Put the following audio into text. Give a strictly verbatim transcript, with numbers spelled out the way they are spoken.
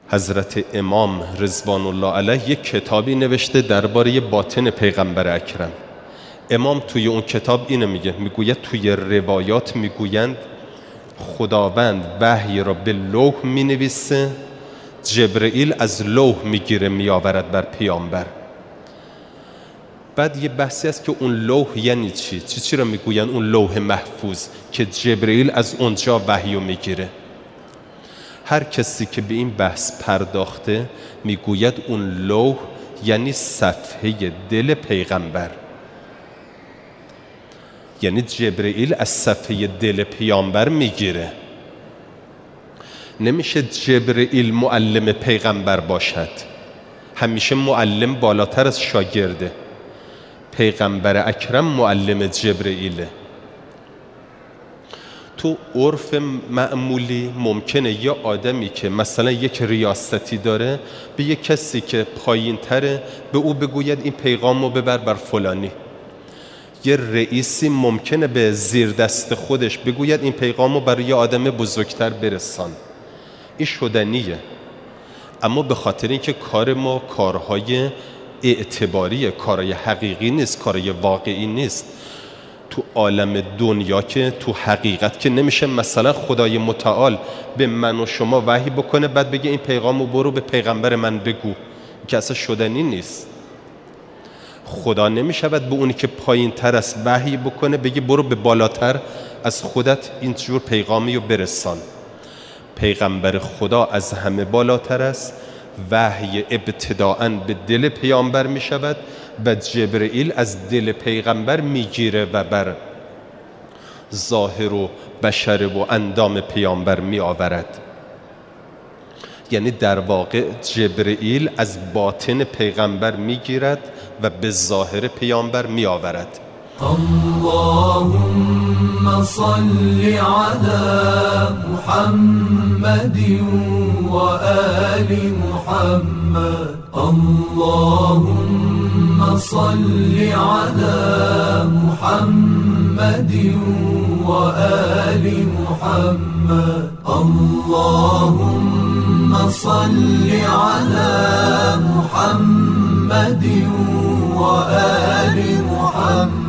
حضرت امام رضوان الله علیه یک کتابی نوشته درباره باطن پیغمبر اکرم. امام توی اون کتاب اینو میگه، میگوید توی روایات میگویند خداوند وحی را به لوح مینویسه، جبرئیل از لوح میگیره میآورد بر پیامبر. بعد یه بحثی است که اون لوح یعنی چی؟ چی چی را میگوین اون لوح محفوظ که جبرئیل از اونجا وحی رو میگیره؟ هر کسی که به این بحث پرداخته میگوید اون لوح یعنی صفحه دل پیغمبر، یعنی جبرئیل از صفحه دل پیامبر میگیره. نمیشه جبرئیل معلم پیغمبر باشد، همیشه معلم بالاتر از شاگرده. پیغمبر اکرم معلم جبرئیله. تو عرف معمولی ممکنه یه آدمی که مثلا یک ریاستی داره به یک کسی که پایین تره به او بگوید این پیغام رو ببر بر فلانی. یه رئیسی ممکنه به زیر دست خودش بگوید این پیغام رو برای یه آدم بزرگتر برسان. این شدنیه. اما به خاطر اینکه کار ما کارهای اعتباریه، کارهای حقیقی نیست، کارهای واقعی نیست. تو عالم دنیا که تو حقیقت که نمیشه مثلا خدای متعال به من و شما وحی بکنه بعد بگه این پیغام رو برو به پیغمبر من بگو، که اصلا شدنی نیست. خدا نمیشود به اونی که پایین تر است وحی بکنه بگه برو به بالاتر از خودت اینجور پیغامی رو برسان. پیغمبر خدا از همه بالاتر است. وحی ابتداءً به دل پیامبر می شود و جبرئیل از دل پیغمبر می گیره و بر ظاهر و بشر و اندام پیامبر می آورد. یعنی در واقع جبرئیل از باطن پیغمبر می گیرد و به ظاهر پیامبر می آورد. اللهم صل على محمد و آل محمد. اللهم صل على محمد و آل محمد. اللهم صل على محمد و آل محمد.